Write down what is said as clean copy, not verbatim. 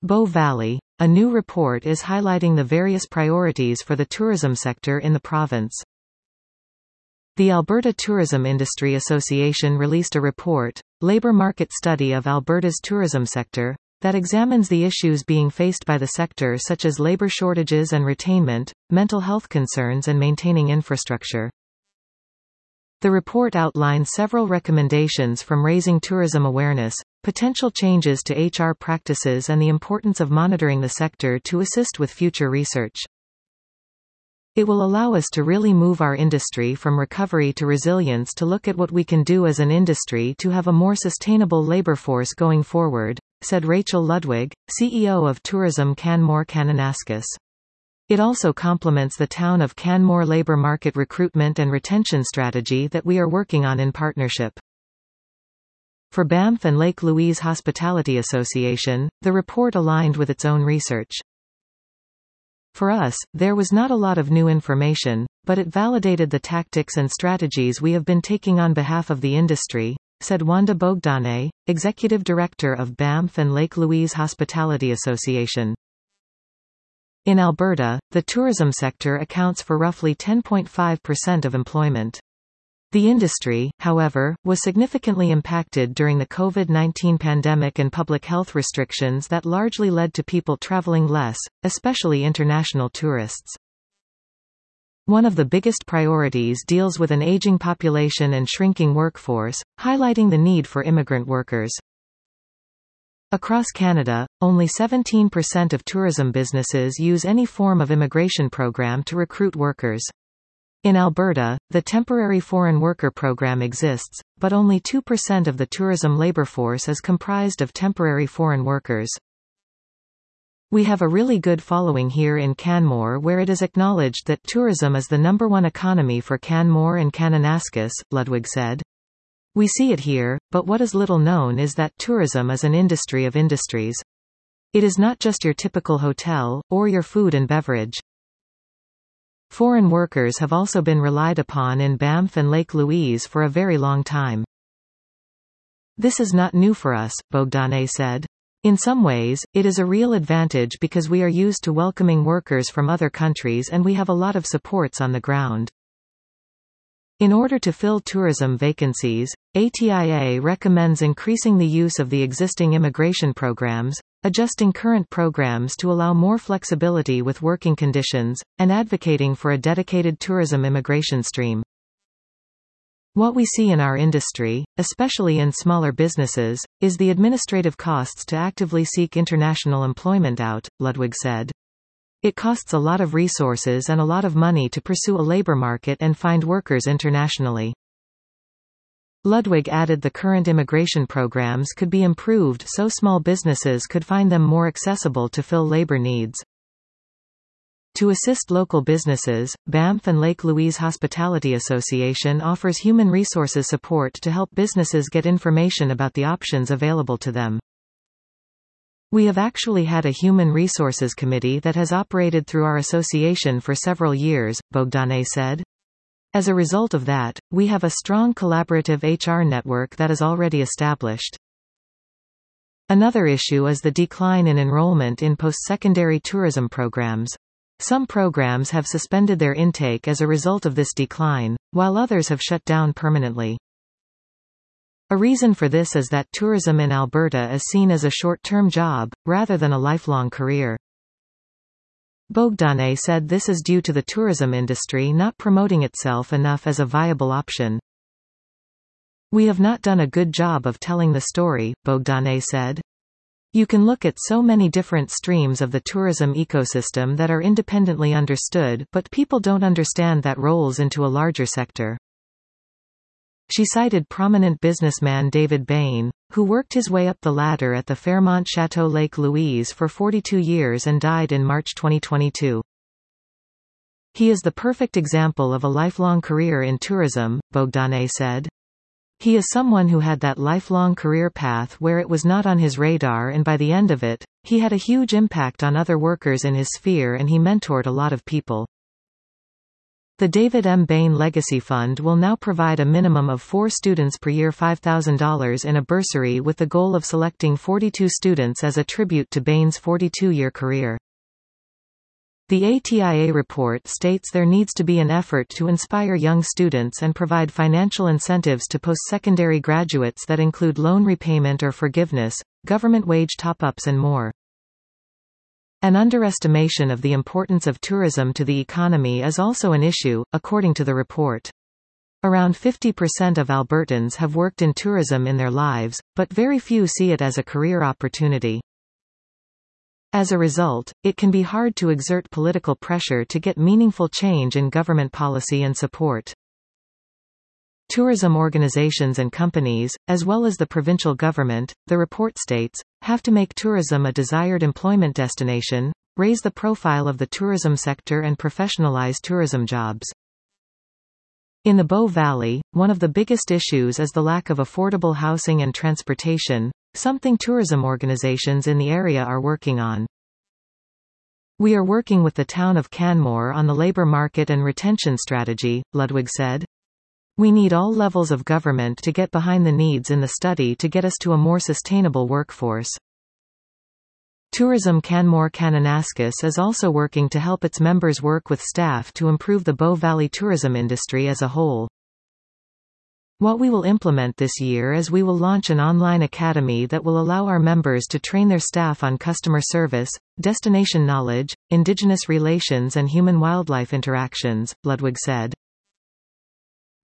Bow Valley. A new report is highlighting the various priorities for the tourism sector in the province. The Alberta Tourism Industry Association released a report, Labour Market Study of Alberta's Tourism Sector, that examines the issues being faced by the sector such as labour shortages and retainment, mental health concerns and maintaining infrastructure. The report outlines several recommendations from raising tourism awareness, potential changes to HR practices and the importance of monitoring the sector to assist with future research. It will allow us to really move our industry from recovery to resilience to look at what we can do as an industry to have a more sustainable labour force going forward, said Rachel Ludwig, CEO of Tourism Canmore Kananaskis. It also complements the Town of Canmore labour market recruitment and retention strategy that we are working on in partnership. For Banff and Lake Louise Hospitality Association, the report aligned with its own research. For us, there was not a lot of new information, but it validated the tactics and strategies we have been taking on behalf of the industry, said Wanda Bogdanay, Executive Director of Banff and Lake Louise Hospitality Association. In Alberta, the tourism sector accounts for roughly 10.5% of employment. The industry, however, was significantly impacted during the COVID-19 pandemic and public health restrictions that largely led to people traveling less, especially international tourists. One of the biggest priorities deals with an aging population and shrinking workforce, highlighting the need for immigrant workers. Across Canada, only 17% of tourism businesses use any form of immigration program to recruit workers. In Alberta, the Temporary Foreign Worker Program exists, but only 2% of the tourism labour force is comprised of temporary foreign workers. We have a really good following here in Canmore where it is acknowledged that tourism is the #1 economy for Canmore and Kananaskis, Ludwig said. We see it here, but what is little known is that tourism is an industry of industries. It is not just your typical hotel, or your food and beverage. Foreign workers have also been relied upon in Banff and Lake Louise for a very long time. This is not new for us, Bogdanay said. In some ways, it is a real advantage because we are used to welcoming workers from other countries and we have a lot of supports on the ground. In order to fill tourism vacancies, ATIA recommends increasing the use of the existing immigration programs, adjusting current programs to allow more flexibility with working conditions, and advocating for a dedicated tourism immigration stream. What we see in our industry, especially in smaller businesses, is the administrative costs to actively seek international employment out, Ludwig said. It costs a lot of resources and a lot of money to pursue a labor market and find workers internationally. Ludwig added the current immigration programs could be improved so small businesses could find them more accessible to fill labor needs. To assist local businesses, Banff and Lake Louise Hospitality Association offers human resources support to help businesses get information about the options available to them. We have actually had a human resources committee that has operated through our association for several years, Bogdanay said. As a result of that, we have a strong collaborative HR network that is already established. Another issue is the decline in enrollment in post-secondary tourism programs. Some programs have suspended their intake as a result of this decline, while others have shut down permanently. A reason for this is that tourism in Alberta is seen as a short-term job, rather than a lifelong career. Bogdanay said this is due to the tourism industry not promoting itself enough as a viable option. We have not done a good job of telling the story, Bogdanay said. You can look at so many different streams of the tourism ecosystem that are independently understood, but people don't understand that rolls into a larger sector. She cited prominent businessman David Bain, who worked his way up the ladder at the Fairmont Chateau Lake Louise for 42 years and died in March 2022. He is the perfect example of a lifelong career in tourism, Bogdanay said. He is someone who had that lifelong career path where it was not on his radar, and by the end of it, he had a huge impact on other workers in his sphere and he mentored a lot of people. The David M. Bain Legacy Fund will now provide a minimum of 4 students per year $5,000 in a bursary with the goal of selecting 42 students as a tribute to Bain's 42-year career. The ATIA report states there needs to be an effort to inspire young students and provide financial incentives to post-secondary graduates that include loan repayment or forgiveness, government wage top-ups and more. An underestimation of the importance of tourism to the economy is also an issue, according to the report. Around 50% of Albertans have worked in tourism in their lives, but very few see it as a career opportunity. As a result, it can be hard to exert political pressure to get meaningful change in government policy and support. Tourism organizations and companies, as well as the provincial government, the report states, have to make tourism a desired employment destination, raise the profile of the tourism sector and professionalize tourism jobs. In the Bow Valley, one of the biggest issues is the lack of affordable housing and transportation, something tourism organizations in the area are working on. We are working with the town of Canmore on the labor market and retention strategy, Ludwig said. We need all levels of government to get behind the needs in the study to get us to a more sustainable workforce. Tourism Canmore Kananaskis is also working to help its members work with staff to improve the Bow Valley tourism industry as a whole. What we will implement this year is we will launch an online academy that will allow our members to train their staff on customer service, destination knowledge, indigenous relations and human-wildlife interactions, Ludwig said.